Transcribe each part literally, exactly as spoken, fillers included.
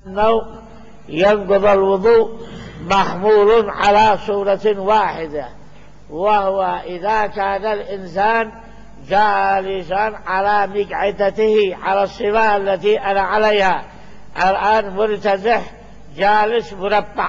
النوم ينقض الوضوء محمول على صورة واحدة، وهو إذا كان الإنسان جالسا على مقعدته على الصفة التي أنا عليها الآن، مرتزح جالس مربع،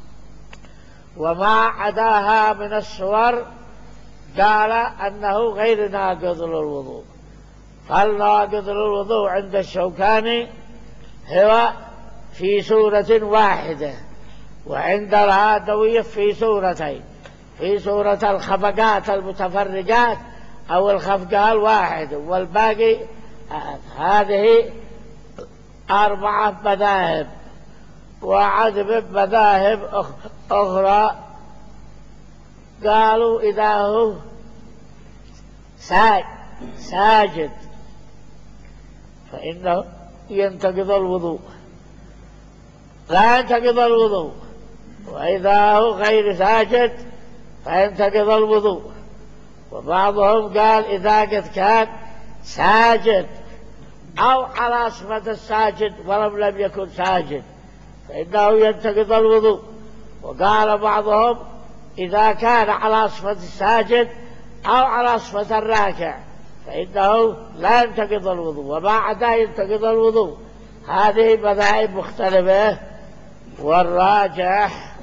وما عداها من الصور قال أنه غير ناقض للوضوء. فالناقض للوضوء عند الشوكاني هو في سورة واحدة، وعند الهادوية في سورتين، في سورة الخفقات المتفرقات أو الخفقة الواحدة، والباقي هذه أربعة مذاهب، وعدد مذاهب أخرى قالوا إذا هو ساجد فإنه ينتقض الوضوء، لا ينتقض الوضوء، وإذا هو غير ساجد فينتقض الوضوء. وبعضهم قال إذا قد كان ساجد أو على صفة الساجد ولم لم يكن ساجد فإنه ينتقض الوضوء. وقال بعضهم إذا كان على صفة الساجد أو على صفة الراكع فإنه لا ينتقض الوضوء، وما عدا ينتقض الوضوء. هذه مذاهب مختلفة، والراجح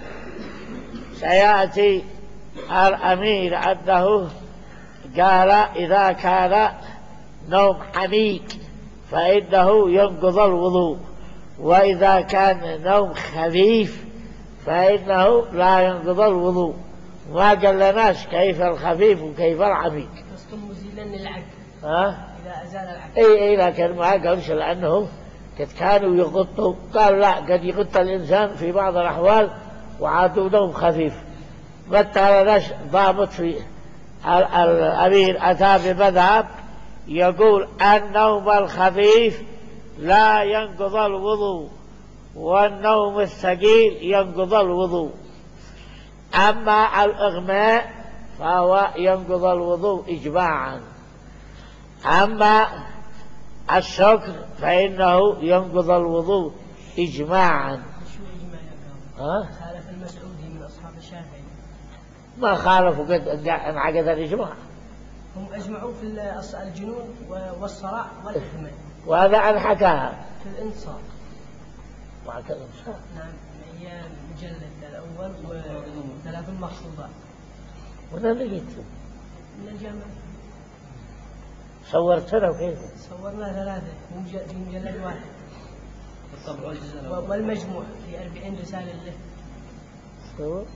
سيأتي الأمير أنه قال إذا كان نوم عميق فإنه ينقض الوضوء، وإذا كان نوم خفيف فإنه لا ينقض الوضوء. ما قال لناش كيف الخفيف وكيف العميق. قصدهم مزيلا للعقل. ها؟ إذا أزال العقل. اي اي لكن ما قالش لأنه قد كانوا يغطوا، قال لا قد يغط الإنسان في بعض الأحوال وعادوا نوم خفيف. متى لناش ضابط في الأمير أتى بمذهب يقول النوم الخفيف لا ينقض الوضوء، والنوم الثقيل ينقض الوضوء. أما الإغماء فهو ينقض الوضوء إجماعا. أما السكر فإنه ينقض الوضوء إجماعا. ها؟ خالف المسعودي من أصحاب الشافعي. ما خالفوا قد انعقد الإجماع. هم أجمعوا في الجنون والصراع والإغماء. وهذا عن حكاها في الانتصار. مع الانتصار. نعم، هي مجلد الأول وثلاث مخطوطات. ولا لقيت من الجامعة. صورتنا وكيف؟ صورنا ثلاثة في مجلد واحد. والمجموع في أربعين رسالة له. صور؟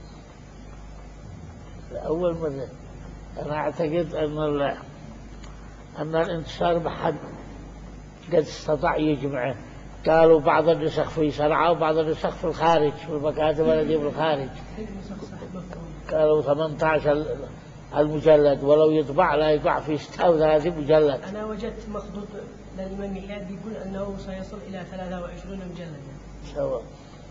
لأول مرة أنا أعتقد أن أن الانتصار بحد قد استطاع يجمعه. قالوا بعض النسخ في صنعاء وبعض النسخ في الخارج في المكاتب التي في الخارج. قالوا ثمانية عشر المجلد، ولو يطبع لا يطبع في ستة وثلاثين مجلد. أنا وجدت مخطوط للإمام يحيى بيقول أنه سيصل إلى ثلاثة وعشرين مجلدا. سواء.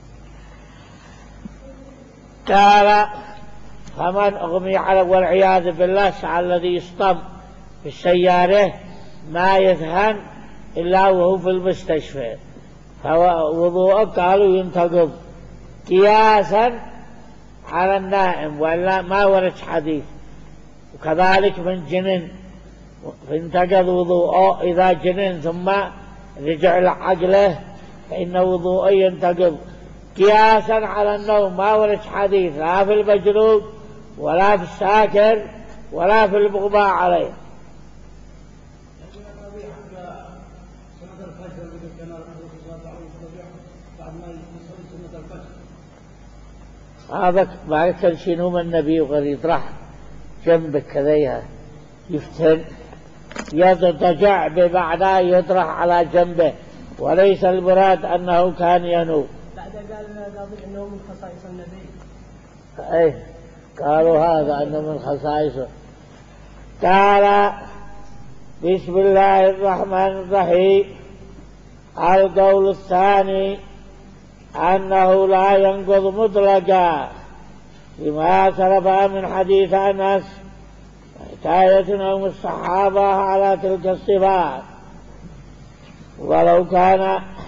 قال فمن أغمي على والعياذ بالله سعى الذي يصطم في السيارة ما يذهن إلا وهو في المستشفى فوضوءه قالوا ينتقض قياسا على النائم، وإلا ما ورد حديث. وكذلك من جنن فانتقض وضوءه إذا جنن ثم رجع لعقله فإن وضوءه ينتقض قياسا على النوم. ما ورد حديث لا في المجنون ولا في الساكر ولا في المغمى عليه. هذا ما كان شنو من النبي وغير يطرح جنبك كذا يفتن يضطجع بمعنى يطرح على جنبه، وليس المراد أنه كان ينوم. بعد قالوا قاضي أنه من خصائص النبي. أي قالوا هذا أنه من خصائصه. قال بسم الله الرحمن الرحيم. القول الثاني أنه لا ينقض مطلقا لما سلف من حديث أنس حكاية نوم الصحابة على تلك الصفات، ولو كان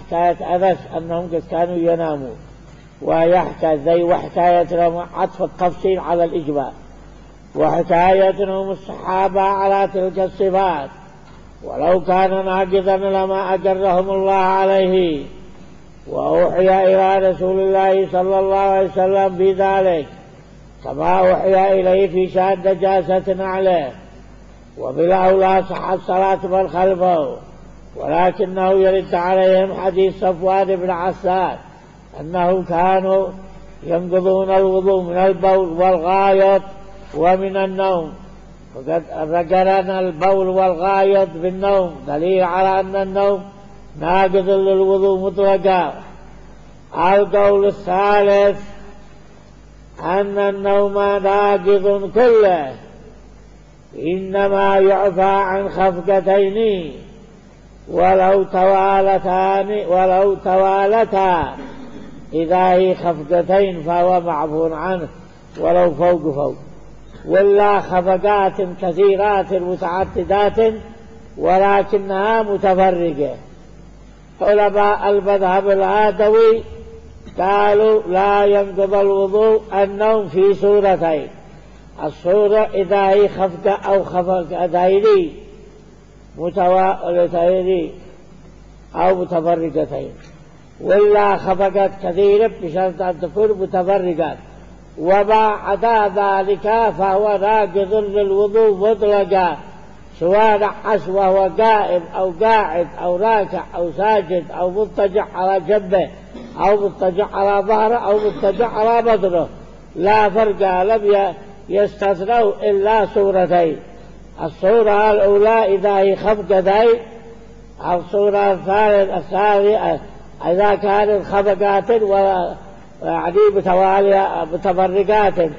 حكاية أنس أنهم قد كانوا ينامون، ويحكى ذي وحكايتهم عطف التفصيل على الإجمال، وحكايتهم الصحابة على تلك الصفات، ولو كان ناقضا لما أجرهم الله عليه. وأوحي إلى رسول الله صلى الله عليه وسلم بذلك كما أوحي إليه في شأن نجاسة عليه، وبالأولى صحت صلاة من خلفه، ولكنه يرد عليهم حديث صفوان بن عسال أنه كانوا ينقضون الوضوء من البول والغائط ومن النوم، وقد ذكرن البول والغائط بالنوم دليل على أن النوم ناقض للوضوء مطلقا. القول الثالث أن النوم ناقض كله، إنما يعفى عن خفقتين ولو توالتان ولو توالتا، إذا هي خفقتين فهو معفو عنه ولو فوق فوق، ولا خفقات كثيرات متعددات ولكنها متفرقة. علماء المذهب العادوي قالوا لا ينقض الوضوء النوم في صورتين: الصورة إذا هي خفقة أو خفقتين متوالتين أو متفرقتين، ولا خفقات كثيرة بشرط أن تكون متفرقات، وما عدا ذلك فهو ناقض للوضوء مطلقا، سواء نحس وهو قائم أو قاعد أو راكع أو ساجد أو مضطجع على جنبه أو مضطجع على ظهره أو مضطجع على بطنه، لا فرق، لم يستثنوا إلا صورتين: الصورة الأولى إذا هي خفقتين، الصورة الثانية إذا كانت خفقات يعني متوالية متفرقات.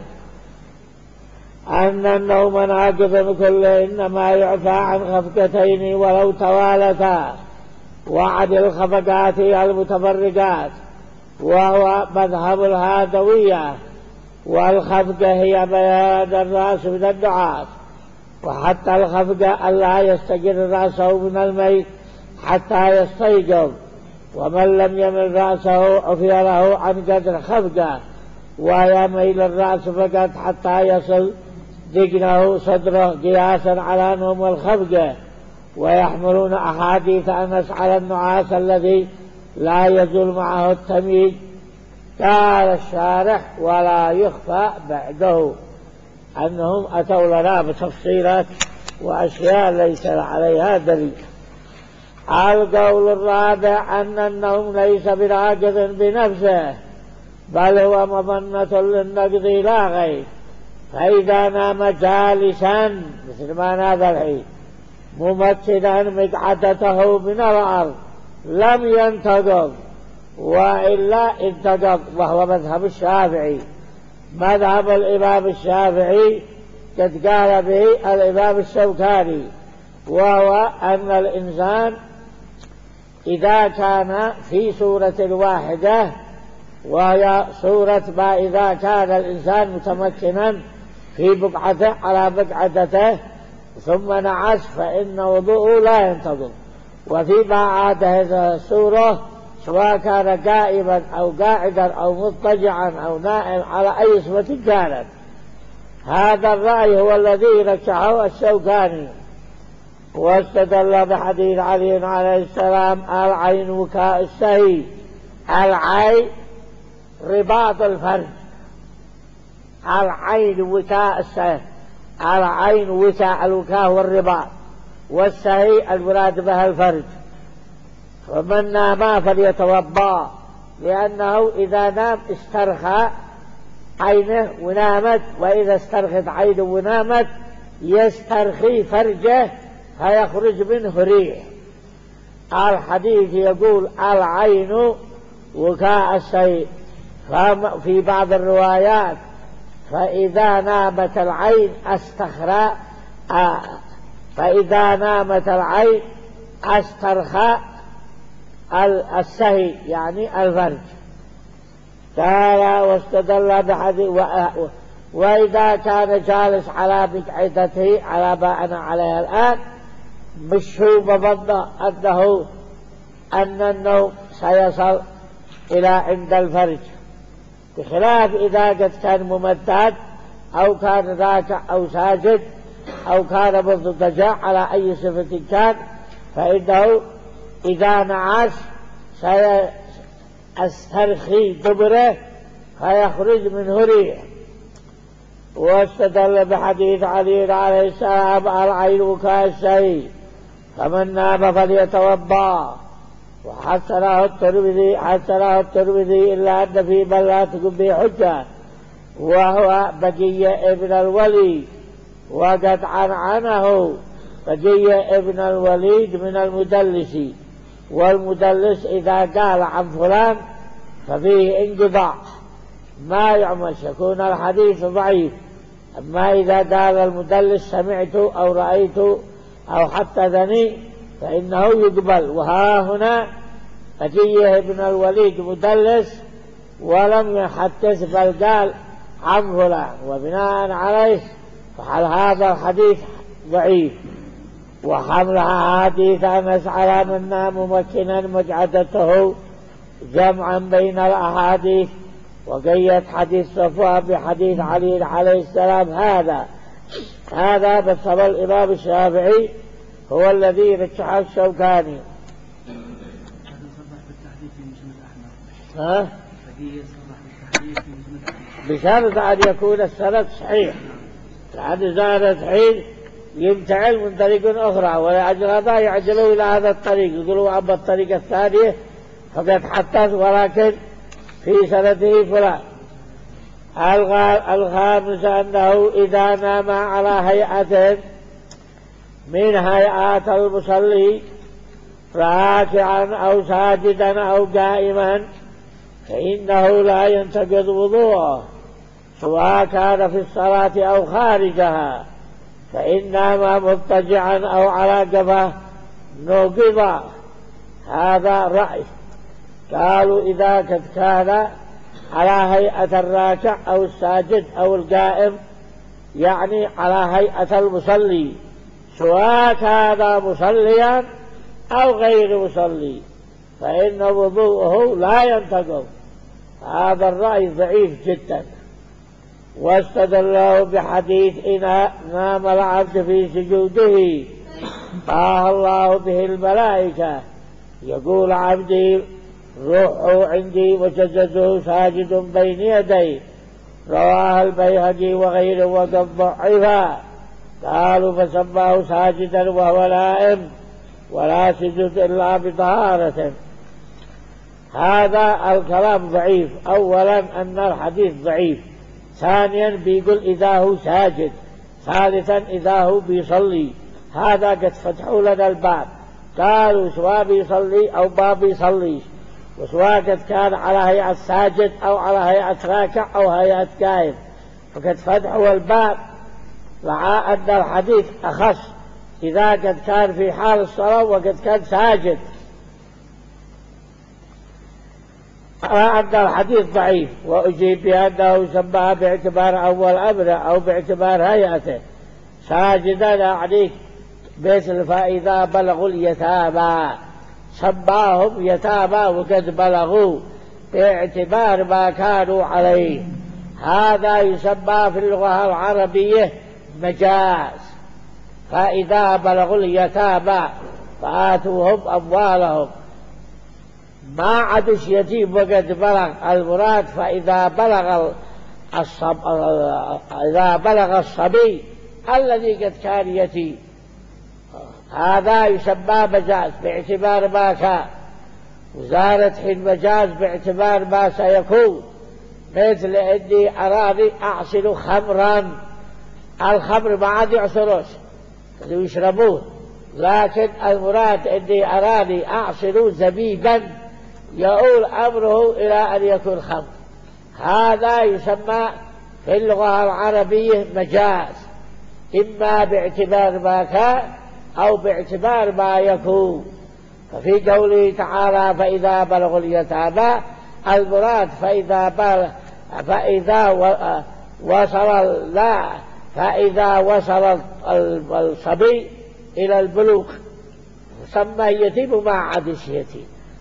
أن النوم ناقض كله إنما يعفى عن خفقتين ولو توالتا، وعن الخفقات المتفرقات، وهو مذهب الهادوية. والخفقة هي بيان الرأس من النعاس، وحتى الخفقة ألا يستقر رأسه من الميت حتى يستيقظ، ومن لم يمل رأسه عفي له عن قدر خفقة، ويميل الرأس فقط حتى يصل دقنه صدره قياسا على نوم الخفقة. ويحملون أحاديث أنس على النعاس الذي لا يزول معه التمييز. قال الشارح: ولا يخفى بعده أنهم أتوا لنا بتفصيلات وأشياء ليس عليها دليل. القول الرابع أن النوم ليس بناقض بنفسه، بل هو مظنة للنقض لا غير. فإذا نام جالسا مثل ما نام الحين ممكنا مقعدته من الأرض لم ينتقض، وإلا انتقض، وهو مذهب الشافعي. مذهب الإمام الشافعي قد قال به الإمام الشوكاني، وهو أن الإنسان إذا كان في صورة واحدة، وهي صورة ما إذا كان الإنسان متمكنا في بقعته على بقعته ثم نعس فإن وضوءه لا ينتقض. وفيما عاد هذه الصورة سواء كان قائما أو قاعدا أو مضطجعا أو نائم على أي صفة كانت. هذا الرأي هو الذي رجحه الشوكاني، واستدل بحديث علي عليه السلام: العين وكاء السهي. العين رباط الفرج، العين وكاء السهي، العين وكاء الوكاء والرباط، والسهي المراد بها الفرج. فمن نام فليتوضأ، لأنه إذا نام استرخى عينه ونامت، وإذا استرخت عينه ونامت يسترخي فرجه فيخرج منه ريح. الحديث يقول العين وكاء السهي، في بعض الروايات فإذا نامت العين استخرى، فإذا نامت العين استرخى السهي يعني الفرج. قال واستدل بحديث: وإذا كان جالس على بقعدته على ما أنا عليها الآن، مش هو بظن أنه أن النوم سيصل إلى عند الفرج، بخلاف إذا قد كان ممدد أو كان راكع أو ساجد أو كان مضطجع على أي صفة كان، فإنه إذا نعس سيسترخي دبره فيخرج منه ريح. واستدل بحديث علي عليه السلام العين كالشيء فمن نام فليتوضأ، وحسنه الترمذي حسنه الترمذي إلا أن في من لا تكون به حجة وهو بقية ابن الوليد، وقد عنعنه بقية ابن الوليد من المدلس، والمدلس إذا قال عن فلان ففيه انقطاع ما يعمش، يكون الحديث ضعيف. أما إذا قال المدلس سمعت أو رأيت أو حتى ذني فإنه يقبل. وها هنا بقية ابن الوليد مدلس ولم يحدث بل قال عن فلان، وبناء عليه فحل هذا الحديث ضعيف. وحملها حديث أنس على من نام ممكنا مقعدته جمعا بين الأحاديث، وقيد حديث صفوان بحديث علي عليه السلام. هذا هذا بسبب الإمام الشافعي هو الذي رجح الشوكاني. ها؟ بشرط أن يكون السند صحيح، لأن زاد صحيح يمتعل من طريق أخرى، ولأجل هذا يعجلوا إلى هذا الطريق، يقولوا أما الطريق الثانية فقد حدث ولكن في سنده فلان. الخامس أنه إذا نام على هيئة من هيئات المصلي راكعا أو ساجدا أو قائما فإنه لا ينتقض وضوءه سواء كان في الصلاة أو خارجها، فإن نام مضطجعا أو على قفاه نوقض. هذا رأي. قالوا إذا قد كان على هيئة الراكع أو الساجد أو القائم، يعني على هيئة المصلي سواء كان مصليا أو غير مصلي، فإن وضوءه لا ينتقض. هذا الرأي ضعيف جدا. واستدلوا بحديث إن نام العبد في سجوده طه الله به الملائكة، يقول عبدي روحه عندي وجسده ساجد بين يدي، رواه البيهقي وغيره وقد ضعفا. قالوا فسماه ساجدا وهو نائم ولا سجد إلا بطهارة. هذا الكلام ضعيف. أولا أن الحديث ضعيف، ثانيا بيقول إذا هو ساجد، ثالثا إذا هو بيصلي. هذا قد فتحوا لنا الباب، قالوا سواء بيصلي أو ما بيصليش، وسواء قد كان على هيئة ساجد أو على هيئة راكع أو هيئة قائم، فقد فتحوا الباب مع أن الحديث أخص إذا قد كان في حال الصلاة وقد كان ساجد، مع أن الحديث ضعيف. وأجيب بأنه سماه باعتبار أول أمره أو باعتبار هيئته ساجدا، يعني مثل فإذا بلغوا اليتامى سماهم يتامى وقد بلغوا باعتبار ما كانوا عليه. هذا يسمى في اللغة العربية مجاز. فإذا بلغوا اليتامى فآتوهم أموالهم، ما عدش يتيم وقد بلغ، المراد فإذا بلغ الصب... إذا بلغ الصبي الذي قد كان يتيم، هذا يسمى مجاز باعتبار ما كان. وزارت حين مجاز باعتبار ما سيكون، مثل إني أراني أعصر خمرا، الخمر ما عاد يعصروش يشربوه، لكن المراد إني أراني أعصر زبيبا يؤول أمره إلى أن يكون خمر. هذا يسمى في اللغة العربية مجاز، إما باعتبار ما كان أو باعتبار ما يكون. ففي قوله تعالى فإذا بلغوا اليتامى، المراد فإذا بلغ فإذا وصل لا فإذا وصل الصبي إلى البلوغ سمى يتيم وما عادش يتيم.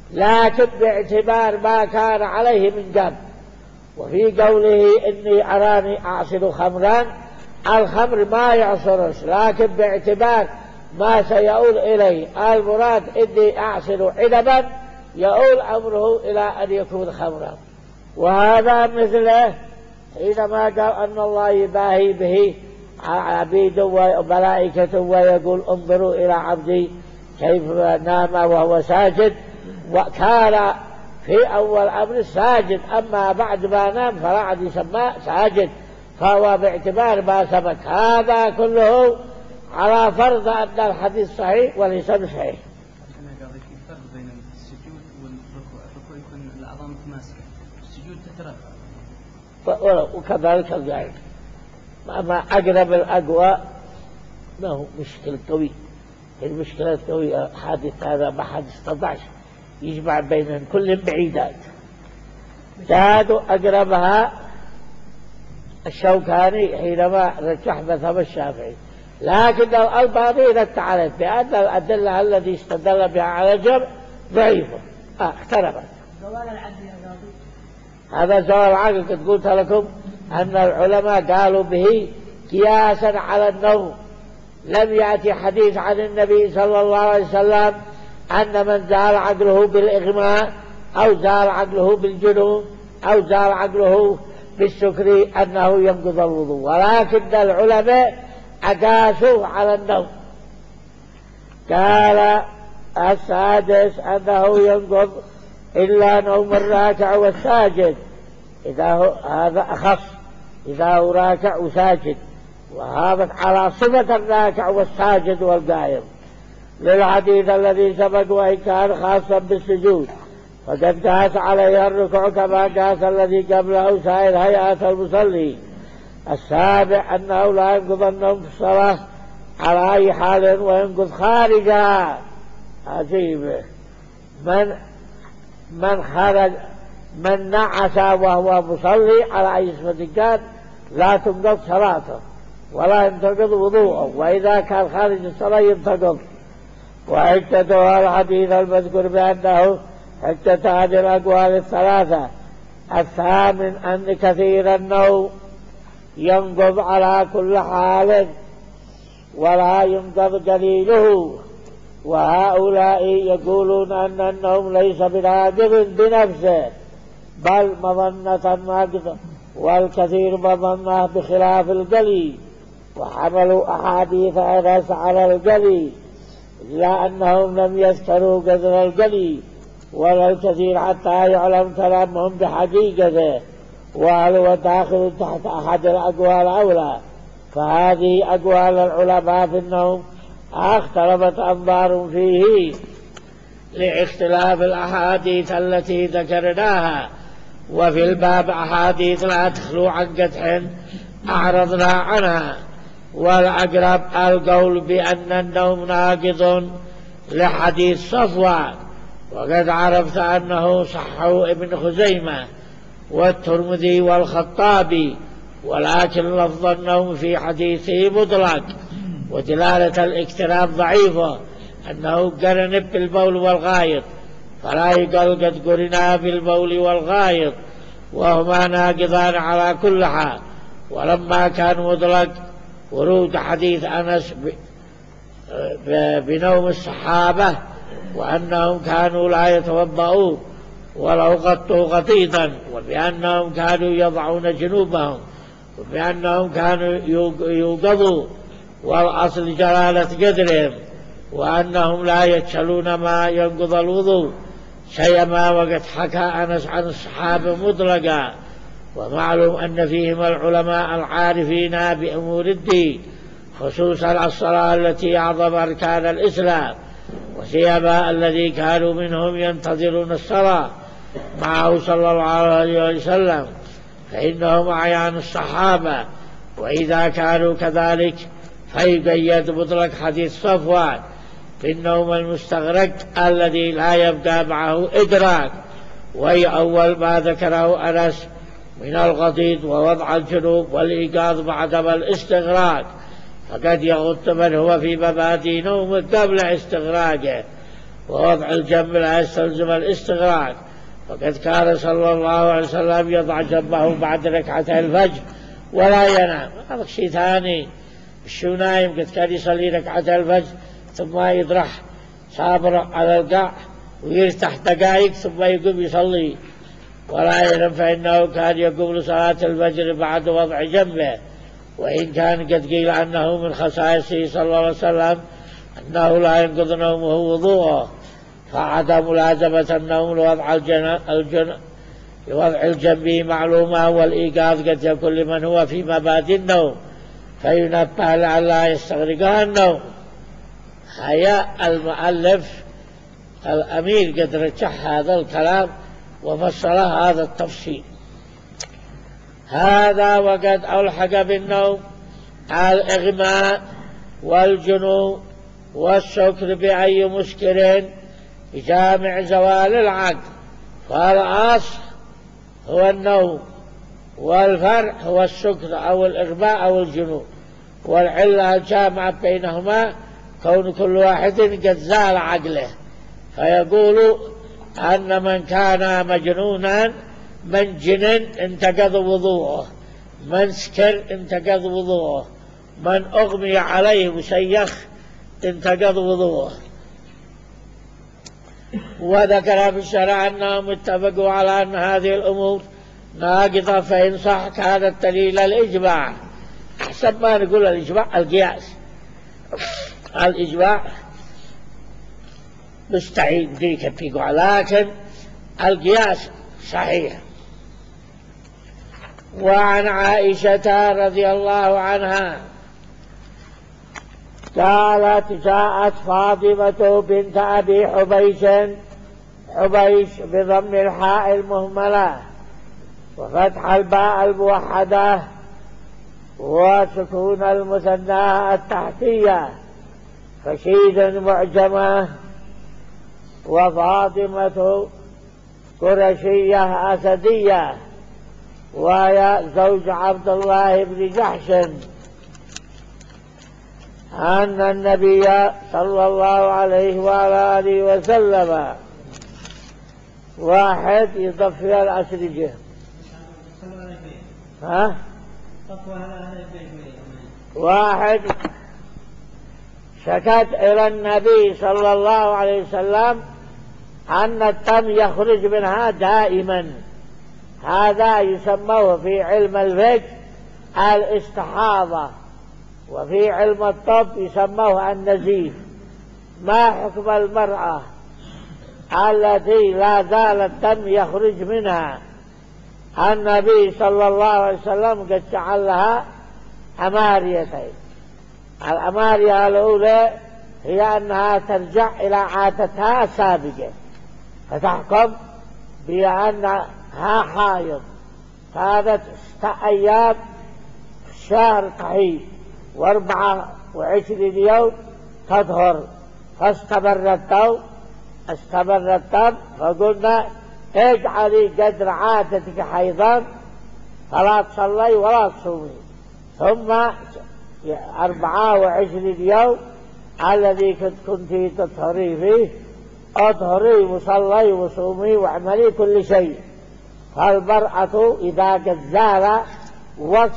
لكن باعتبار ما كان عليه من جنب. وفي قوله إني أراني أعصر خمرا، الخمر ما يعصرش، لكن باعتبار ما سيؤول إليه المراد إني أعصر عنبا يؤول أمره إلى أن يكون خمرا. وهذا مثله حينما قال أن الله يباهي به عبيد وملائكة ويقول انظروا إلى عبدي كيف نام وهو ساجد، وكان في أول أمر ساجد، أما بعد ما نام فلا عاد يسمى ساجد، فهو باعتبار ما سبق. هذا كله على فرض أن الحديث صحيح وليس بصحيح. أنا قاضي في فرق بين السجود والركوع. الركوع يكون الأعضاء متماسكة، السجود تترفع، وكذلك القاعد. ما أقرب الأقوى ما هو مشكلة قوي، المشكلة القوية حادث هذا ما حد استطاعش يجمع بينهم كل بعيدات. زادوا أقربها الشوكاني حينما رجح مذهب الشافعي، لكن الألباني رد عليه بأن الأدلة التي استدل بها على الجمع ضعيفة. آه اقتربت. زوال العدل يا قاضي، هذا زوال العقل. قد قلت لكم أن العلماء قالوا به قياسا على النوم. لم يأتي حديث عن النبي صلى الله عليه وسلم أن من زال عقله بالإغماء أو زال عقله بالجنون أو زال عقله بالسكر أنه ينقض الوضوء، ولكن العلماء أقاسوا على النوم. قال السادس أنه ينقض إلا نوم الراكع والساجد، إذا هو هذا أخص، إذا هو راكع وساجد، وهذا على صفة الراكع والساجد والقائم، للحديث الذي سبق وإن كان خاصا بالسجود فقد قاس عليه الركوع كما قاس الذي قبله سائر هيئات المصلي. السابع أنه لا ينقض النوم في الصلاة على أي حال وينقض خارجها. عجيب. من من خرج من نعس وهو مصلي على أي صفة كان لا تنقض صلاته ولا ينتقض وضوءه، وإذا كان خارج الصلاة ينتقض. وحجته الحديث المذكور بأنه حجة هذه الأقوال الثلاثة. الثامن أن كثير النوم ينقض على كل حال ولا ينقض قليله، وهؤلاء يقولون أن النوم ليس بناقض بنفسه بل مظنة ناقضة، والكثير مظنة بخلاف القلي، وحملوا أحاديث أنس على القلي إلا أنهم لم يذكروا قدر القلي ولا الكثير حتى يعلم كلامهم بحقيقته، وهل هو داخل تحت أحد الأقوال أولى. فهذه أقوال العلماء في النوم اختلفت أنظار فيه لاختلاف الأحاديث التي ذكرناها، وفي الباب أحاديث لا تخلو عن قدح أعرضنا عنها. والأقرب القول بأن النوم ناقض لحديث صفوان، وقد عرفت أنه صحه ابن خزيمة والترمذي والخطابي، ولكن لفظ النوم في حديثه مطلق، ودلالة الاقتراب ضعيفة، أنه قرن بالبول والغائط، فلا يقال قد قرنا بالبول والغائط وهما ناقضان على كل حال. ولما كان مطلق ورود حديث أنس بنوم الصحابة وأنهم كانوا لا يتوضؤون ولو غطوا غطيطا، وبأنهم كانوا يضعون جنوبهم، وبأنهم كانوا يوقظوا، والأصل جلالة قدرهم، وأنهم لا يتشلون ما ينقض الوضوء، شيء ما وقد حكى أنس عن الصحابة مطلقا. ومعلوم أن فيهم العلماء العارفين بأمور الدين، خصوصا الصلاة التي أعظم أركان الإسلام، وسيما الذي كانوا منهم ينتظرون الصلاة معه صلى الله عليه وسلم، فإنهم أعيان الصحابة. وإذا كانوا كذلك فيقيد مطلق حديث صفوان في النوم المستغرق الذي لا يبقى معه إدراك، وهي أول ما ذكره أنس من الغطيط ووضع الجنوب والإيقاظ بعد الاستغراق، فقد يغط من هو في مبادئ نومه قبل استغراقه، ووضع الجنب لا يستلزم الاستغراق، وقد كان صلى الله عليه وسلم يضع جنبه بعد ركعتي الفجر ولا ينام. هذا شيء ثاني، الشو نايم قد كان يصلي ركعتي الفجر ثم يضرح صابر على القاع ويرتاح دقائق ثم يقوم يصلي ولا ينام، فإنه كان يقوم لصلاة الفجر بعد وضع جنبه. وإن كان قد قيل أنه من خصائصه صلى الله عليه وسلم أنه لا ينقض نومه وضوءه، فعدم ملازمة النوم لوضع الجن لوضع الجنب معلومة، والإيقاظ قد يكون لمن هو في مبادئ النوم فينبه لئلا يستغرقها النوم. هيا المؤلف الأمير قد رجح هذا الكلام وفصل هذا التفصيل. هذا وقد ألحق بالنوم الإغماء والجنون والسكر بأي مسكر بجامع زوال العقل، فالأصل هو النوم والفرع هو السكر أو الإغماء أو الجنون، والعلة الجامعة بينهما كون كل واحد قد زال عقله، فيقول أن من كان مجنونا من جنن انتقض وضوءه، من سكر انتقض وضوءه، من أغمي عليه مسيخ انتقض وضوءه. وذكر في الشرع أنهم اتفقوا على أن هذه الأمور ناقضة، فإن صح كان الدليل الإجماع. حسب ما نقول الإجماع القياس، الإجماع مستعين ذيك فيقع، لكن القياس صحيح. وعن عائشة رضي الله عنها قالت جاءت فاطمة بنت أبي حبيش، حبيش بضم الحاء المهملة وفتح الباء الموحدة وسكون المثنى التحتية فشيد معجمة، وفاطمة قرشية أسدية، وهي زوج عبد الله بن جحش، أن النبي صلى الله عليه وعلى آله وسلم واحد يضفي الأسرجة. ها؟ واحد شكت إلى النبي صلى الله عليه وسلم أن الدم يخرج منها دائما، هذا يسموه في علم الفقه الاستحاضة، وفي علم الطب يسموه النزيف. ما حكم المرأة التي لا زال الدم يخرج منها؟ النبي صلى الله عليه وسلم قد جعل لها أماريتين. الأمارية الأولى هي أنها ترجع إلى عادتها السابقة، فتحكم بأنها حائض، كانت ست أيام شهر تحيض واربعة وعشرين يوم تطهر، فاستمر الدم استمر الدم فقلنا اجعلي قدر عادتك حيضا فلا تصلي ولا تصومي، ثم أربعة وعشرين يوم الذي كنت تطهري فيه اطهري وصلي وصومي واعملي كل شيء. فالمرأة إذا قد زال وقت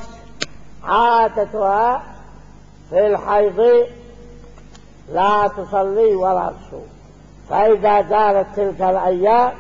عادتها في الحيض لا تصلي ولا تصوم، فإذا زالت تلك الأيام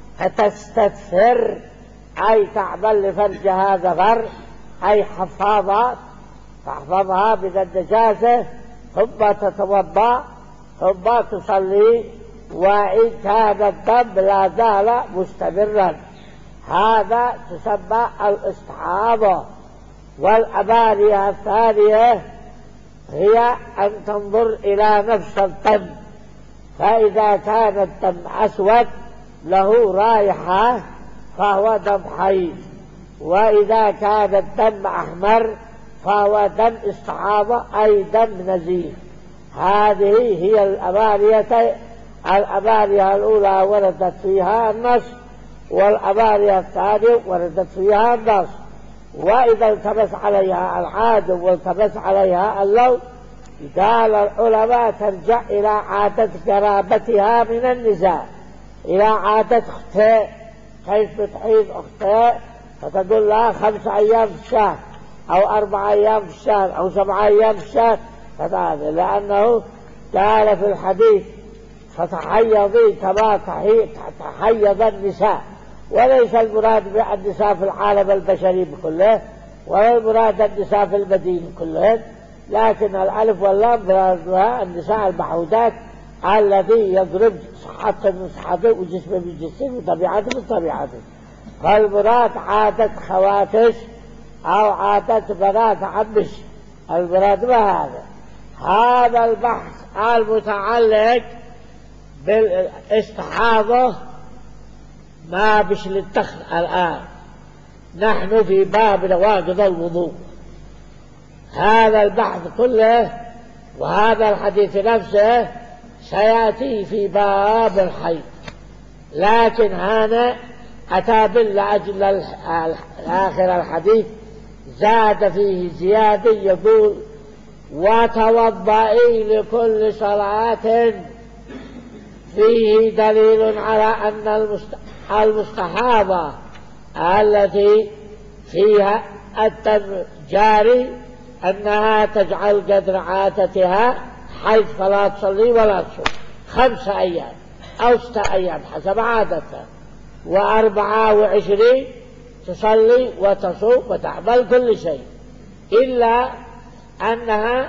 فتستدثر أي تعمل لفرجها ذفر أي حفاظات تحفظها من النجاسة، ثم تتوضأ ثم تصلي، وإن كان الدم لا زال مستمرا هذا تسمى الاستحاضة. والأمارية الثانية هي أن تنظر إلى نفس الدم، فإذا كان الدم أسود له رائحة فهو دم حيض، وإذا كان الدم أحمر فهو دم استحاضة أي دم نزيف. هذه هي الأمارية. الأمارية الأولى وردت فيها النص، والأمارية الثانية وردت فيها النص. وإذا التبس عليها العادم والتبس عليها اللون قال العلماء ترجع إلى عادة قرابتها من النساء، إلى عادة أختها كيف بتحيض أختها فتقول لها خمس أيام في الشهر أو أربع أيام في الشهر أو سبع أيام في الشهر، فهذا لأنه قال في الحديث فتحيضي كما تحيض النساء، وليس المراد بالنساء في العالم البشري كله ولا المراد النساء في المدينة كلهن، لكن الألف واللام مرادها النساء المحودات الذي يضرب صحته من صحته وجسمه من جسمه وطبيعته من طبيعته. فالمراد عادة خواتش أو عادة بنات عمش، المراد بهذا. هذا البحث المتعلق بالاستحاضة ما بش للتخ الآن، نحن في باب نواقض الوضوء. هذا البحث كله وهذا الحديث نفسه سيأتي في باب الحيض، لكن هنا أتى بالأجل آخر الحديث زاد فيه زيادة يقول وتوضئي لكل صلاة، فيه دليل على أن المستحاضة التي فيها الدم جاري أنها تجعل قدر عادتها حيث فلا تصلي ولا تصوم خمسة أيام أو ستة أيام حسب عادتها، وأربعة وعشرين تصلي وتصوم وتعمل كل شيء، إلا أنها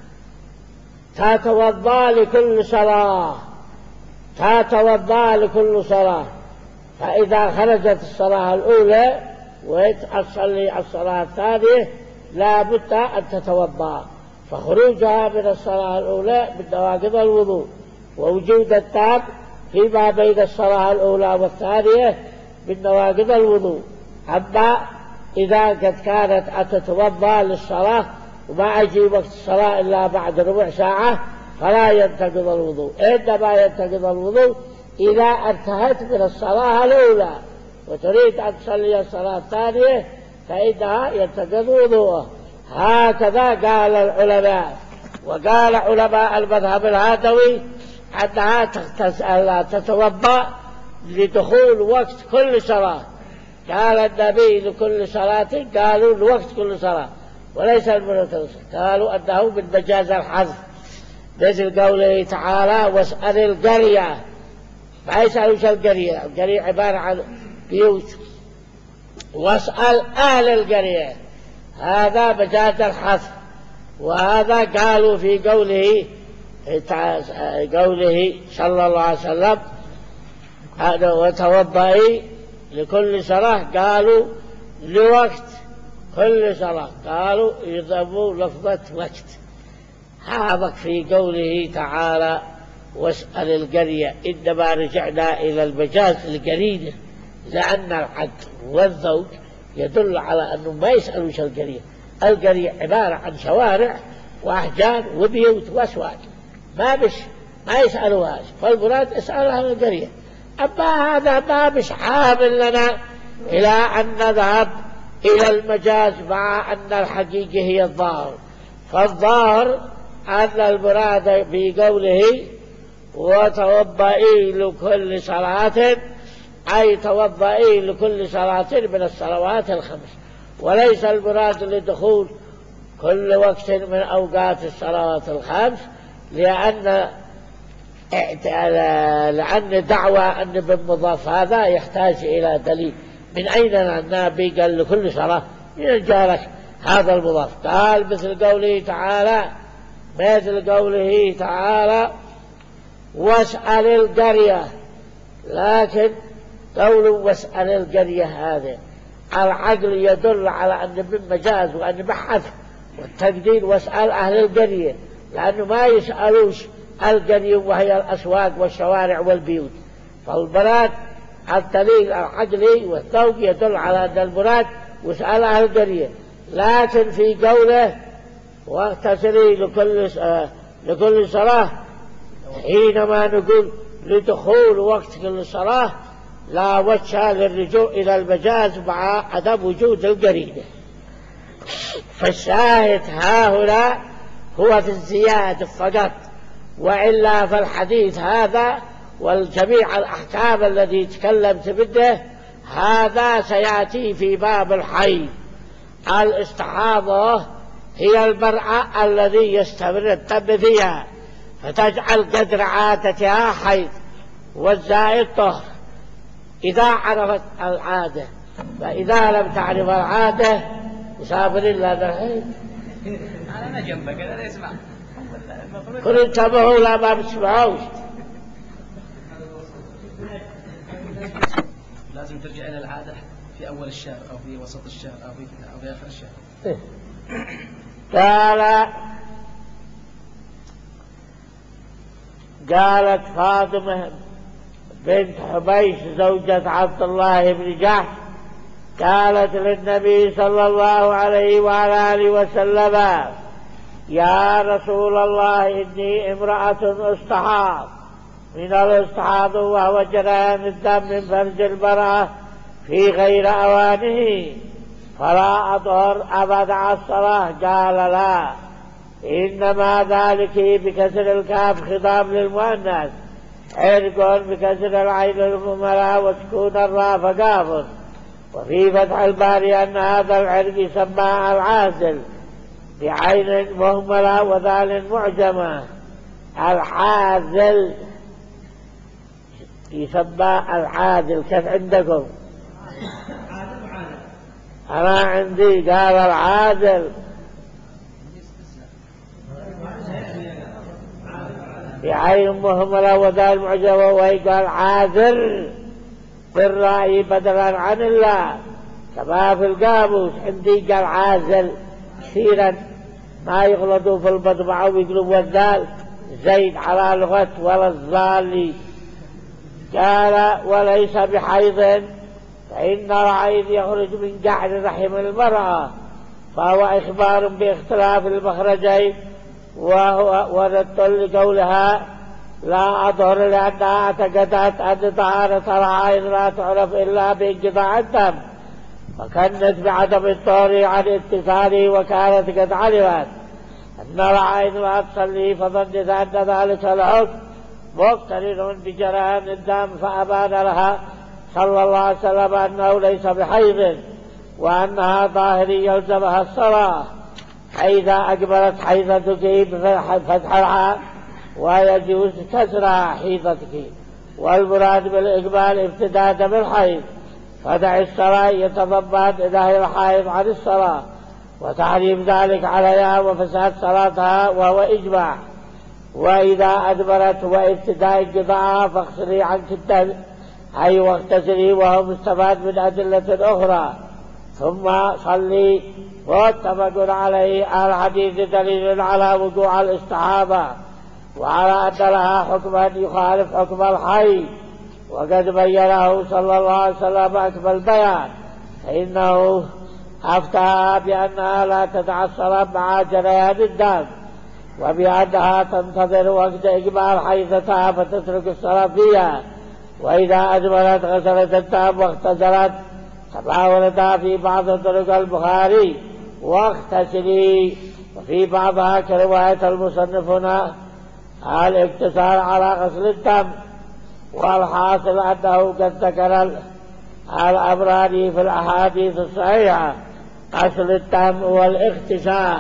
تتوضأ لكل صلاة تتوضأ لكل صلاة فإذا خرجت الصلاة الأولى وتصلي الصلاة الثانية لا بد أن تتوضأ، فخروجها من الصلاة الأولى من نواقض الوضوء، ووجود التام فيما بين الصلاة الأولى والثانية من نواقض الوضوء. أما إذا قد كانت أتتوضأ للصلاة وما أجي وقت الصلاة إلا بعد ربع ساعة فلا ينتقض الوضوء، إنما ينتقض الوضوء إذا انتهت من الصلاة الأولى وتريد أن تصلي الصلاة الثانية فإنها ينتقض وضوءه. هكذا قال العلماء. وقال علماء المذهب الهادوي أنها تتوضأ لدخول وقت كل صلاة، قال النبي لكل صلاة قالوا لوقت كل صلاة وليس المنتظر، قالوا أنه من مجاز الحذف، مثل قوله تعالى واسأل القرية، ما يسألوش القرية، القرية عبارة عن بيوت، واسأل أهل القرية، هذا مجاز الحذف. وهذا قالوا في قوله قوله صلى الله عليه وسلم وتوضئي لكل صلاة، قالوا لوقت كل صلاة، قالوا يضموا لفظة وقت. هذا في قوله تعالى واسأل القرية، إنما رجعنا إلى المجاز القرينة، لأن العقل والذوق يدل على أنه ما يسألوش القرية، القرية عبارة عن شوارع وأحجار وبيوت وأسواق، ما بش ما يسألوهاش، فالمراد اسألها القرية. أما هذا ما بش عامل لنا إلى أن نذهب إلى المجاز مع أن الحقيقة هي الظاهر. فالظاهر أن المراد في قوله وتوضئي لكل صلاة أي توضئي لكل صلاة من الصلوات الخمس، وليس المراد لدخول كل وقت من أوقات الصلوات الخمس، لأن لأن دعوى أن بالمضاف هذا يحتاج إلى دليل. من أين النبي قال لكل صلاة؟ من جارك هذا المضاف. قال مثل قوله تعالى مثل قوله تعالى واسأل القرية، لكن قول واسأل القرية هذا العقل يدل على أن من مجاز وأن بحث، والتقدير واسأل أهل القرية، لأنه ما يسألوش القرية وهي الأسواق والشوارع والبيوت. فالمراد الدليل العقلي والذوق يدل على أن المراد واسأل أهل القرية. لكن في قوله واغتسلي لكل لكل صلاة، حينما نقول لدخول وقت كل صلاة لا وجه للرجوع إلى المجاز مع عدم وجود القرينة. فالشاهد ها هنا هو في الزيادة فقط، وإلا فالحديث هذا والجميع الأحكام الذي تكلمت بده هذا سيأتي في باب الحيض. الاستحاضة هي المرأة الذي يستمر الدم فيها فتجعل قدر عادتها حيض والزائد طهر إذا عرفت العادة، فإذا لم تعرف العادة يسافر إلا الحيض. أنا جنبك أنا اسمع كل انتبهوا لا ما بتسمعوش. لازم ترجع إلى العادة في أول الشهر أو في وسط الشهر أو في, أو في آخر الشهر. قال قالت فاطمة بنت حبيش زوجة عبد الله بن جحش قالت للنبي صلى الله عليه وعلى آله وسلم: يا رسول الله إني امرأة استحاض. من الاستحاض وهو جريان الدم من فرج المرأة في غير أوانه فلا أطهر أبدا الصلاة. قال: لا، إنما ذلك بكسر الكاف خطاب للمؤنث، عرق بكسر العين المهملة وسكون الراء فقاف. وفي فتح الباري أن هذا العرق يسمى العازل بعين مهملة وذال معجمة. العازل يسمى العادل. كيف عندكم؟ أنا عندي قال العادل بعين مهملة وذال معجمة، ويقال عازل بالرأي بدلا عن الله كما في القاموس. عندي قال عازل كثيرا ما يغلطوا في المطبعة ويقلبوا الذال زيد على لغة ولا الظالي. قال: وليس بحيض، فإن العيض يخرج من قعر رحم المرأة، فهو إخبار باختلاف المخرجين، وهو ورد لقولها لا أظهر لأنها اعتقدت أن طهارة العيض لا تعرف إلا بانقطاع الدم، فكانت بعدم الطهر عن اتصاله، وكانت قد علمت أن العيض لا تصلي فظنت أن ذلك الحكم مقترن بجريان الدم، فأبان لها صلى الله عليه وسلم أنه ليس بحيض وأنها طاهر يلزمها الصلاة. فإذا أقبلت حيضتك بفتح العاء ويجوز كسرها حيضتك، والمراد بالإقبال ابتداء بالحيض، فدع الصلاة يتضمن نهي الحائض عن الصلاة وتحريم ذلك عليها وفساد صلاتها، وهو إجماع. وإذا أدبرت وابتداء انقطاعها فاغسلي عنك الدم أي واغتسلي، وهو مستفاد من أدلة أخرى. ثم صلي. متفق عليه. الحديث دليل على وقوع الاستحاضة وعلى أن لها حكما يخالف حكم الحيض، وقد بينه صلى الله عليه وسلم أكمل بيان، فإنه أفتى بأنها لا تدع الصلاة مع جريان الدم، وبأنها تنتظر وقت إقبال حيضتها فتترك الصلاة فيها، وإذا أدبرت غسلت الدم واغتسلت، كما ورد في بعض طرق البخاري واغتسلي، وفي بعضها كرواية المصنف هنا الاقتصار على غسل الدم. والحاصل أنه قد ذكر الأمران في الأحاديث الصحيحة غسل الدم والاغتسال،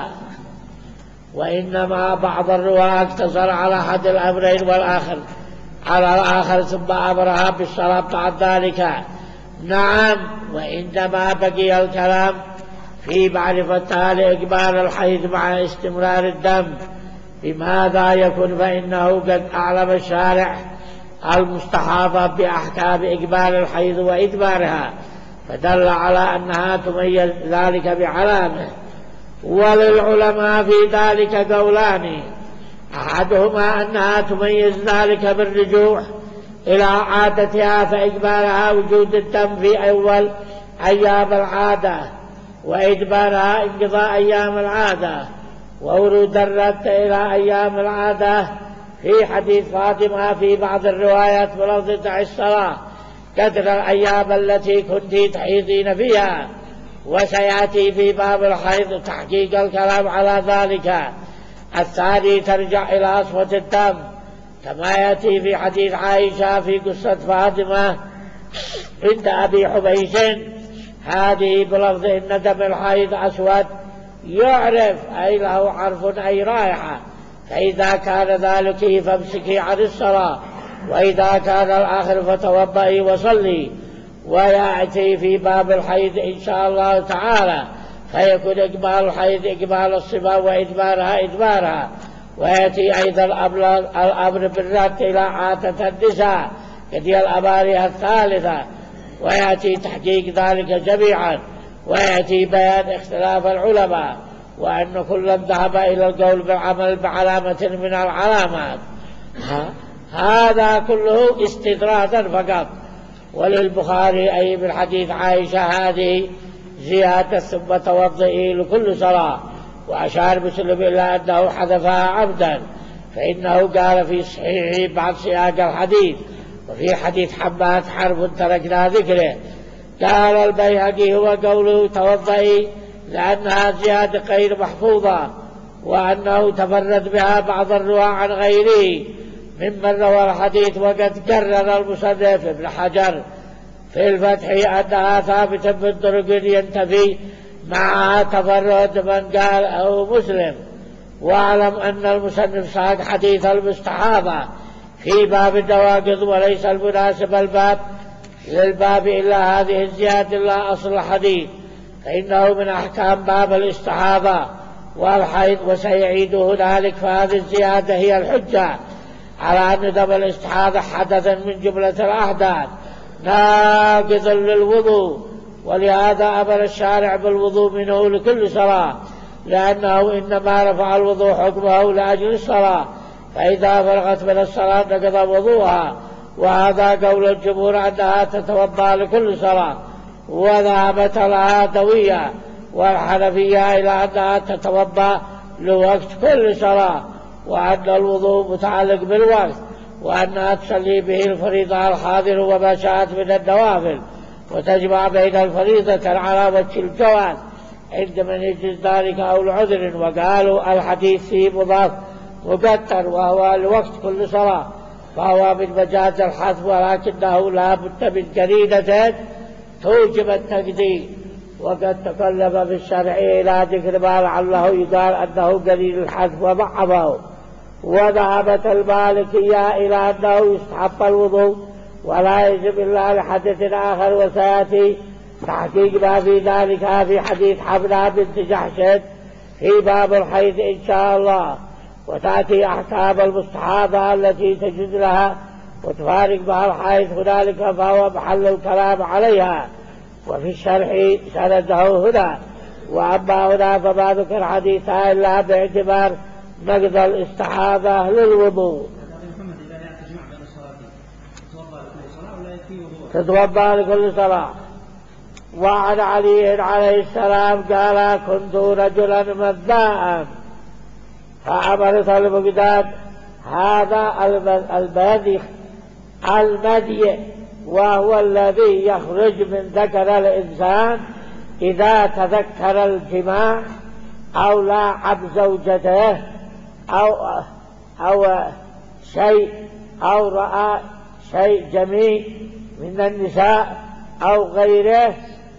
وإنما بعض الرواة اقتصر على أحد الأمرين والآخر على الآخر ثم أمرها بالصلاة بعد ذلك. نعم، وإنما بقي الكلام في معرفتها لإقبال الحيض مع استمرار الدم بماذا يكون، فإنه قد أعلم الشارع المستحاضة بأحكام إقبال الحيض وإدبارها، فدل على أنها تميز ذلك بعلامة. وللعلماء في ذلك قولان: أحدهما أنها تميز ذلك بالرجوع إلى عادتها، فإقبالها وجود الدم في أول أيام العادة، وإدبارها انقضاء أيام العادة، وورود الرد إلى أيام العادة في حديث فاطمة في بعض الروايات بلفظ دع الصلاة قدر الأيام التي كنت تحيضين فيها، وسيأتي في باب الحيض تحقيق الكلام على ذلك. الثاني ترجع إلى أصفة الدم كما يأتي في حديث عائشة في قصة فاطمة بنت أبي حبيش هذه بلفظ إن دم الحيض أسود يعرف أي له عرف أي رائحة، فإذا كان ذلك فامسكي عن الصلاة، وإذا كان الآخر فتوضئي وصلي. ويأتي في باب الحيض إن شاء الله تعالى فيكون إقبال الحيض إقبال الصبا وإدبارها إدبارها. ويأتي أيضا الأمر بالرد إلى عادة النساء كدي الأمارها الثالثة، ويأتي تحقيق ذلك جميعا، ويأتي بيان اختلاف العلماء وأن كل ذهب إلى القول بالعمل بعلامة من العلامات. هذا كله استدرادا فقط. وللبخاري أي من حديث عائشة هذه زيادة ثم توضئي لكل صلاة، وأشار مسلم إلى أنه حذفها عمدا، فإنه قال في صحيحه بعد سياق الحديث وفي حديث حماد حرب تركنا ذكره. قال البيهقي هو قوله توضئي لأنها زيادة غير محفوظة، وأنه تفرد بها بعض الرواة عن غيره ممن روى الحديث. وقد كرر المصنف ابن حجر في الفتح أنها ثابتة بالطرق ينتفي معها تفرد من قال أو مسلم. واعلم أن المصنف ساق حديث المستحاضة في باب النواقض، وليس المناسب الباب للباب إلا هذه الزيادة لا أصل الحديث، فإنه من أحكام باب الاستحاضة والحيض وسيعيد هنالك. فهذه الزيادة هي الحجة على أن دم الاستحاضة حدثا من جملة الأحداث ناقض للوضوء، ولهذا أمر الشارع بالوضوء منه لكل صلاة، لأنه إنما رفع الوضوء حكمه لأجل الصلاة، فإذا فرغت من الصلاة نقض وضوءها. وهذا قول الجمهور أنها تتوضأ لكل صلاة، وذهبت لها دوية والحنفية إلى أنها تتوضأ لوقت كل صلاة، وأن الوضوء متعلق بالوقت، وأنها تصلي به الفريضة الحاضر وما شاءت من النوافل، وتجمع بين الفريضة على وجه الجواز عند من يجوز ذلك أو العذر. وقالوا الحديث فيه مضاف مقدر وهو لوقت كل صلاة، فهو من مجاز الحذف، ولكنه لا بد من قرينة توجب التقدير. وقد تكلم في الشرع إلى ذكر ما لعله يقال أنه قليل الحذف وضعفه. وذهبت المالكية إلى أنه يستحب الوضوء ولا يجب إلا لحدث آخر، وسيأتي تحقيق ما في ذلك في حديث حملة بنت جحش في باب الحيض إن شاء الله. وتأتي أحكام المستحاضة التي تجوز لها وتفارق مع الحيض هنالك، فهو محل الكلام عليها. وفي الشرح سنده هنا. وأما هنا فما ذكر حديثها إلا باعتبار نقض الاستحاضة للوضوء. تتوضأ لكل صلاة. وعن علي عليه السلام قال كنت رجلا مذاء فأمرت المقداد هذا المذي المذي وهو الذي يخرج من ذكر الإنسان إذا تذكر الجماع أو لاعب زوجته أو أو شيء أو رأى شيء جميل من النساء أو غيره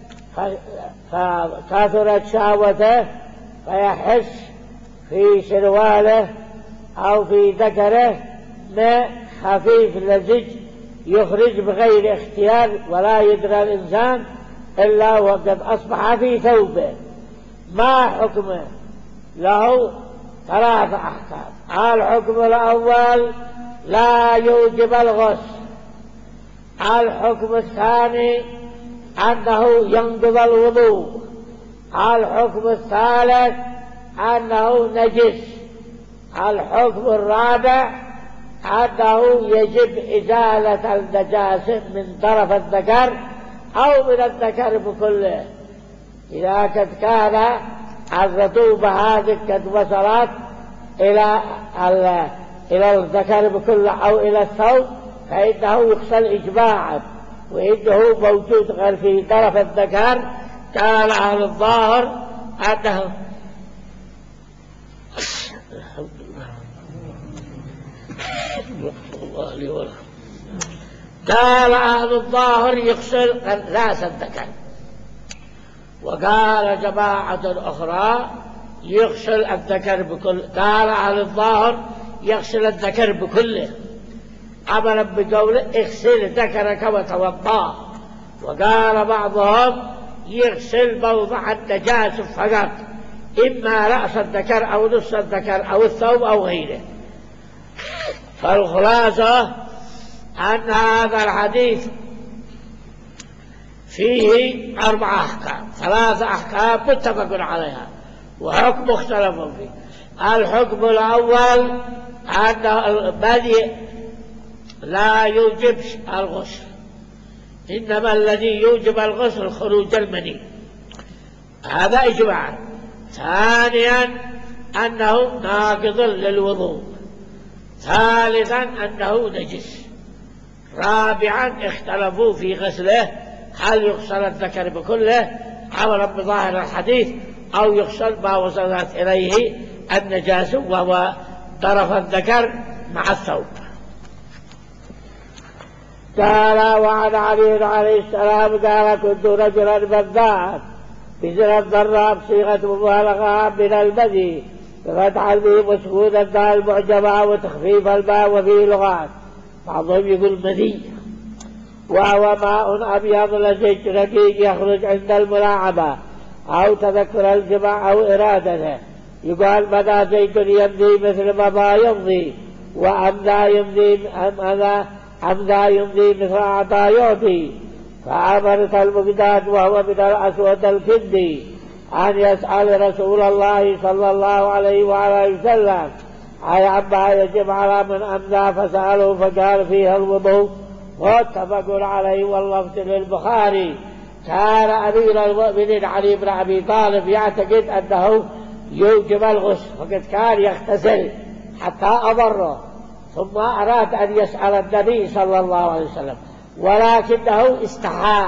فكثرت شهوته فيحس في سرواله أو في ذكره ماء خفيف لزج يخرج بغير اختيار ولا يدرى الإنسان إلا وقد أصبح في ثوبه. ما حكمه؟ له ثلاث أحكام. الحكم الأول لا يوجب الغسل. الحكم الثاني أنه ينقض الوضوء. الحكم الثالث أنه نجس. الحكم الرابع أنه يجب إزالة النجاسة من طرف الذكر أو من الذكر بكله. إذا قد كان الرطوبة هذه قد وصلت إلى إلى الذكر بكله أو إلى الثوب فإنه يغسل إجماعا، وإنه موجود غير في طرف الذكر. قال أهل الظاهر أنه الله لي ولكم. قال أهل الظاهر يغسل راس الذكر، وقال جماعة أخرى يغسل الذكر بكل. قال أهل الظاهر يغسل الذكر بكله عملا بقوله اغسل ذكرك وتوضأ. وقال بعضهم يغسل موضع النجاسة فقط، إما رأس الذكر أو نص الذكر أو الثوب أو غيره. فالخلاصة أن هذا الحديث فيه أربع أحكام، ثلاثة أحكام متفق عليها وحكم مختلف فيه. الحكم الأول أن المني لا يوجب الغسل، إنما الذي يوجب الغسل خروج المني، هذا إجماعا. ثانيا أنه ناقض للوضوء. ثالثا أنه نجس. رابعا اختلفوا في غسله، هل يغسل الذكر بكله عملا بظاهر الحديث أو يغسل ما وصلت إليه النجاسة وهو طرف الذكر مع الثوب. قال وعن علي عليه السلام قال كنت رجلا بذاء بزر الضراء بصيغة مبالغة من المذي بفتح الميم وسكون الدال المعجمة وتخفيف الماء وفيه لغات. بعضهم يقول مذي، وهو ماء أبيض لزج رقيق يخرج عند الملاعبة أو تذكر الجماع أو إرادته. يقال مدى زيت يمضي مثل ما يمضي، وأمذا يمضي أمذا أمذا يمضي مثل أعطى يعطي. فأمرت المقداد وهو من الأسود الكندي أن يسأل رسول الله صلى الله عليه وعلى وسلم أي عما يجب على من أمذى، فسأله فقال فيها الوضوء، متفق عليه واللفظ للبخاري. كان أمير المؤمنين علي بن أبي طالب يعتقد أنه يوجب الغسل، فقد كان يغتسل حتى أضره، ثم أراد أن يسأل النبي صلى الله عليه وسلم، ولكنه استحى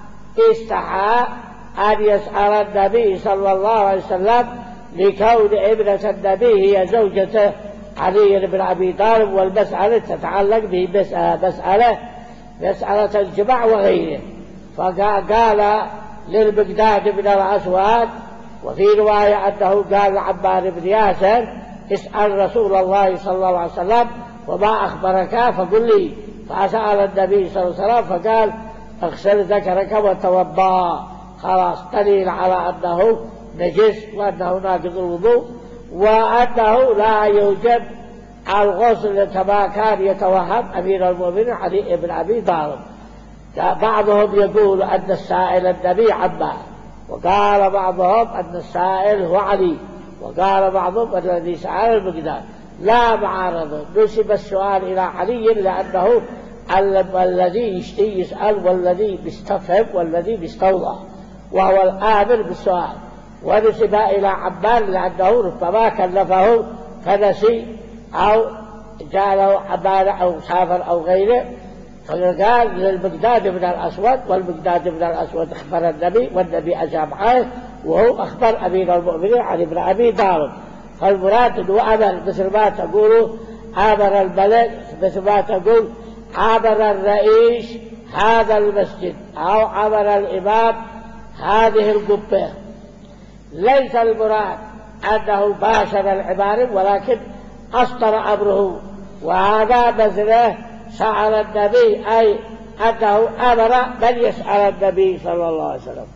استحى أن يسأل النبي صلى الله عليه وسلم لكون ابنة النبي هي زوجته علي بن أبي طالب، والمسألة تتعلق بمسألة مسألة الجماع وغيره. فقال للمقداد بن الأسود، وفي رواية أنه قال لعمار بن ياسر اسأل رسول الله صلى الله عليه وسلم وما أخبرك فقل لي. فسأل النبي صلى الله عليه وسلم فقال اغسل ذكرك وتوضأ. خلاص دليل على أنه نجس وأنه ناقض الوضوء، وأنه لا يوجب الغسل كما كان يتوهم أمير المؤمنين علي بن أبي طالب. بعضهم يقول أن السائل النبي عمار، وقال بعضهم أن السائل هو علي، وقال بعضهم أن الذي سأل المقداد. لا معارضة، نسب السؤال إلى علي لأنه الذي يشتي يسأل والذي بيستفهم والذي بيستوضح، وهو الآمر بالسؤال. ونسب إلى عمار لأنه ربما كلفه فنسي أو جاء عمار أو سافر أو غيره، فقال للمقداد بن الأسود، والمقداد بن الأسود أخبر النبي والنبي أجاب عنه، وهو أخبر أمير المؤمنين علي بن أبي طالب. فالمراد أنه أمر، مثل ما تقولوا عبر الملك، مثل ما تقول عبر الرئيس هذا المسجد أو عبر الإمام هذه القبة. ليس المراد أنه باشر العبارة، ولكن أسطر أمره، وهذا مثله سأل النبي، أي أنه أمر من يسأل النبي صلى الله عليه وسلم.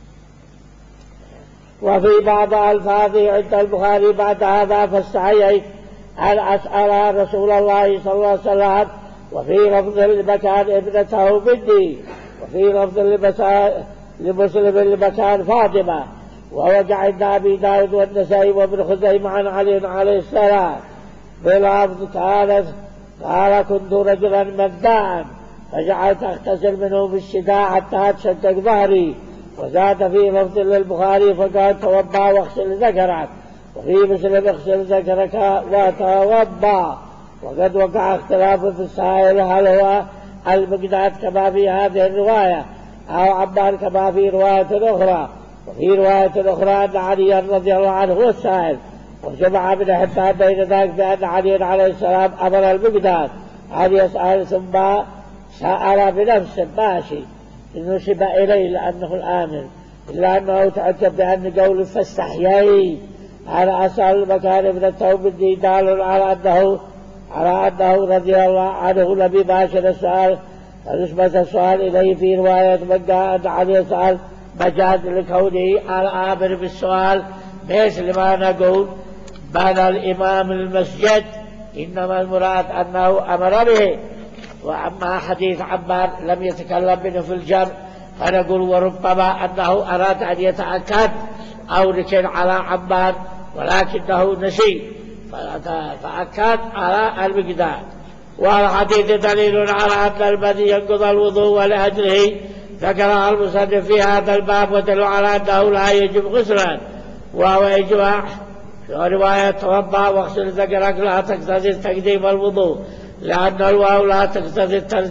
وفي بعض ألفاظه عند البخاري بعد هذا فاستحييت أن أسأل رسول الله صلى الله عليه وسلم، وفي لفظ لمكان ابنته مني، وفي لفظ لمسلم لمكان فاطمة. ووجع عند أبي داود والنسائي وابن خزيمة عن علي عليه السلام بلفظ كانت قال كنت رجلا مداء فجعلت أغتسل منه في الشتاء حتى أتشدق ظهري. وزاد في لفظ للبخاري فقال توضأ واغسل ذكرك، وفي مسلم اغسل ذكرك وتوضأ. وقد وقع اختلاف في السائل هل هو المقداد كما في هذه الرواية أو عمار كما في رواية أخرى. وفي رواية أخرى أن علي رضي الله عنه هو السائل، وجمع ابن حبان بين ذلك بأن علي عليه السلام أمر المقداد هل يسأل ثم سأل بنفسه ماشي نسب إليه لأنه الآمن، إلا أنه تعجب بأن قول فاستحيي على أسأل المكان من التوبة دال على أنه على أنه رضي الله عنه لم يباشر السؤال، فنسبة السؤال إليه في رواية من قال أن يسأل مجاز لكونه الآمر بالسؤال، مثل ما نقول بنى الإمام المسجد إنما المراد أنه أمر به. وأما حديث عمار لم يتكلم منه في الجمع، فنقول وربما أنه أراد أن يتأكد أو ركن على عمار ولكنه نسي فأكد على المقدار. والحديث دليل على أن المذي ينقض الوضوء، ولأجله ذكر المصنف في هذا الباب ودل على أنه لا يجب غسلا، وهو إجماع. ورواية توضأ واغسل ذكرك لا تقتضي تقديم الوضوء، لأن الواو لا تقتضي